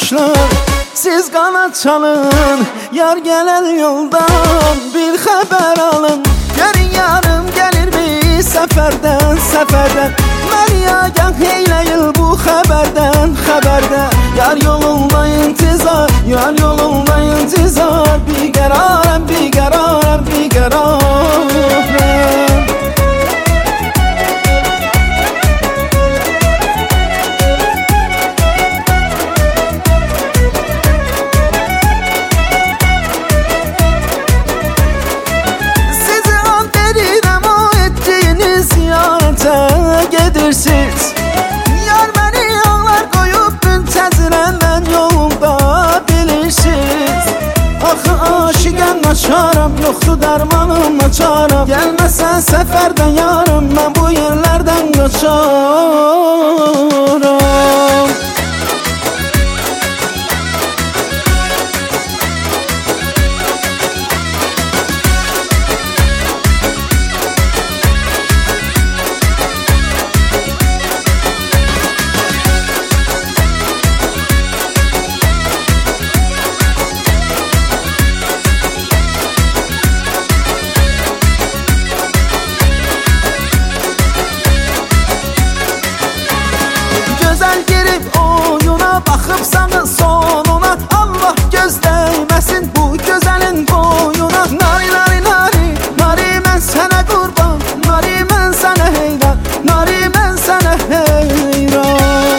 quşlar, siz qanad çalın. Yar gələn yoldan bir xəbər alın. Görün yarım gəlirmi səfərdən, səfərdən. Məni agah eyləyin bu xəbərdən, xəbərdən. Yar yolunda intizar, yar yolunda intizar. Bir qərarəm, bir qərarəm, bir qərarəm. Gedirsiniz. Yar məni yollar qoyub müntəzirəm mən yolunda bilirsiniz. Axı aşiqəm açaram, yoxdur dərmanım açaram. Gəlməsən səfərdən yarım, mən bu yerlərdən qaçaram. Girib oyuna, baxıb sağı sonuna. Allah göz dəyməsin bu gözəlin boyuna. Nari, nari, nari, nari mən sənə qurban. Nari mən sənə heyran, nari mən sənə heyran.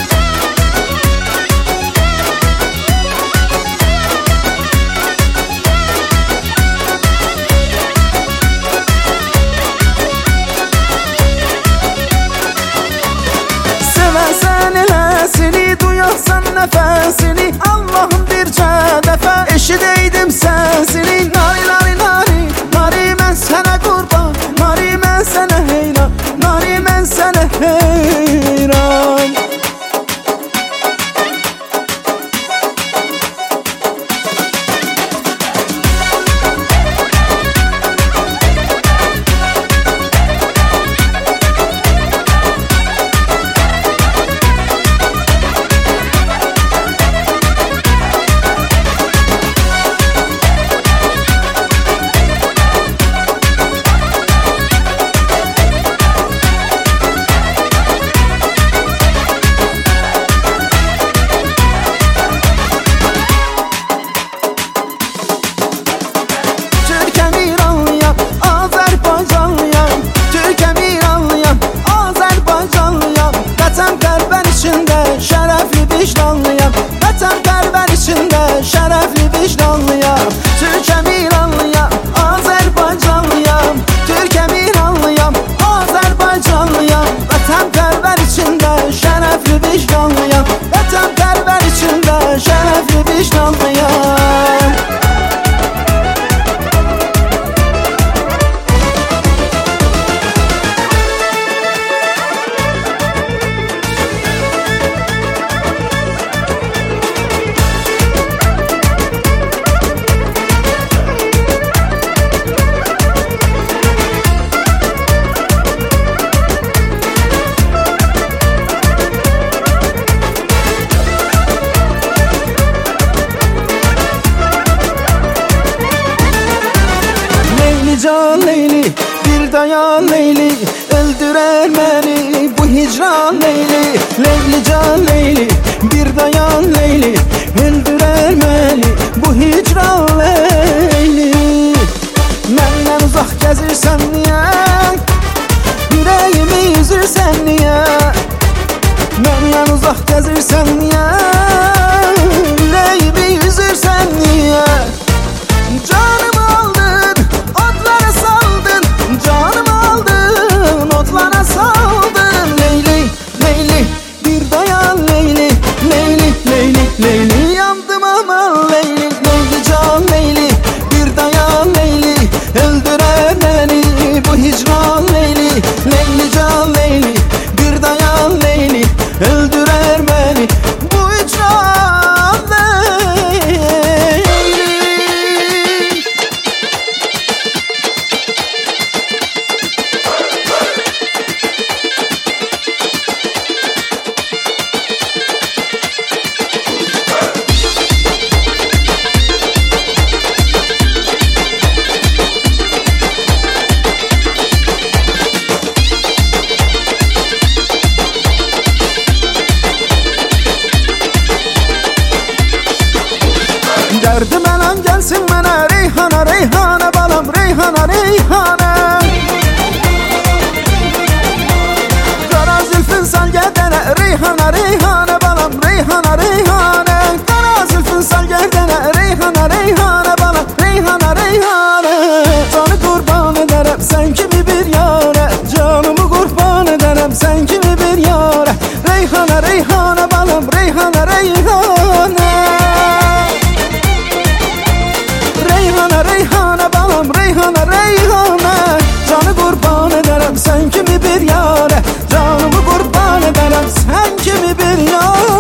Sevəsən eləsini, duyarsan nəfəsini. Allah'ım bircə dəfə eşidəydim səsini. Nari, nari, nari, nari mən sənə qurban. Nari mən sənə heyran, nari mən sənə heyran. Şərəfli vicdanlıyam, vətən qəlbən içində şərəfli vicdanlıyam. Türkəm İranlıyam, Azərbaycanlıyam. Türkəm İranlıyam, Azərbaycanlıyam. Vətən qəlbən içində şərəfli vicdanlıyam. Vətən qəlbən içində şərəfli vicdanlıyam. Can Leyli, bir dayan Leyli, öldürer beni bu hicran Leyli. Leyli can Leyli, bir dayan Leyli, öldürer beni bu hicran Leyli. Məndən uzaq gəzirsən niyə? Yüreğimi üzürsən niyə? Məndən uzaq gəzirsən niyə? Yüreğimi üzürsən niyə? Canımı aldın, otlara saldın. Canımı aldın, otlara saldın. Leyli, Leyli, bir dayan Leyli, Leyli, Leyli, Leyli. Derdim elan gelsin mənə Reyhana, Reyhana balam, Reyhana, Reyhana. Qara zülfün sal gədənə Reyhana, Reyhana balam, Reyhana, Reyhana. Qara zülfün sal gədənə Reyhana, Reyhana balam, Reyhana, Reyhana. Canı qurban edərəm sən kimi bir yara, canımı qurban edərəm sən kimi bir yara. Reyhana, Reyhana balam, Reyhana, Reyhana. Reyhana, Reyhana balam, Reyhana, Reyhana. Canı qurban edərəm sən kimi bir yara, canımı qurban edərəm sən kimi bir yara.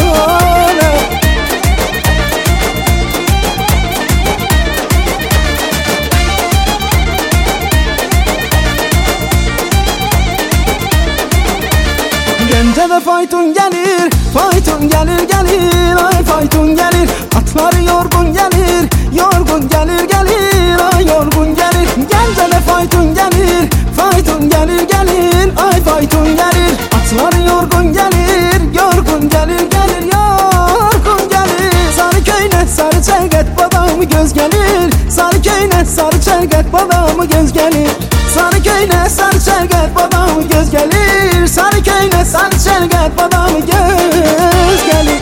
Gəncədə fayton gəlir, fayton gəlir, gəlir, ay fayton gəlir. Atları yorgun gəlir, yorgun gəlir, gəlir, ay yorgun gəlir. Gəncədə fayton gəlir, fayton gəlir, gəlir, ay fayton gəlir. Atları yorgun gəlir, yorgun gəlir, gəlir, yorgun gəlir. Sarı köynə, sarı çəlqət, badamı göz gəlir. Sarı köynə, sarı çəlqət, badamı göz gəlir. Sarı köynə, sarı çəlqət, badamı göz gəlir. Sarı köynə, sarı çəlqət, badamı göz gəlir.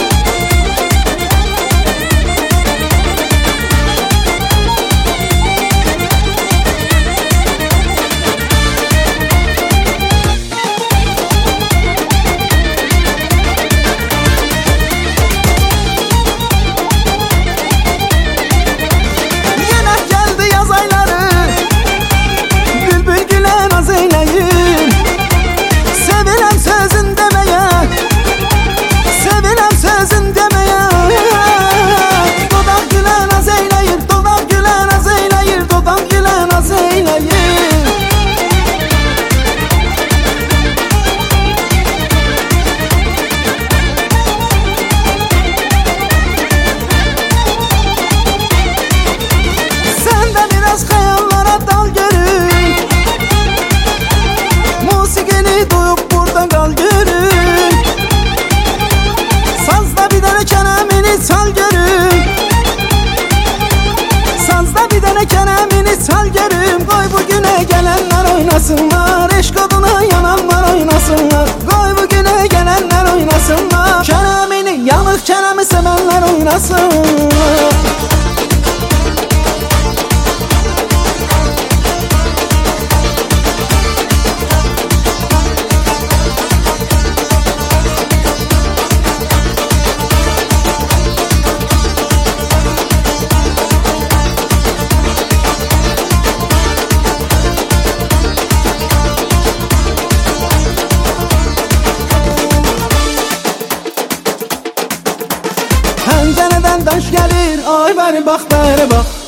Sal görüm, qoy bugünə gələnlər oynasınlar. Eşq oduna yananlar oynasınlar. Qoy bugünə gələnlər oynasınlar. Kələmini, yanıq kələmi sevənlər oynasınlar. Pəncərədən daş gəlir, ay bəri bax, bəri bax.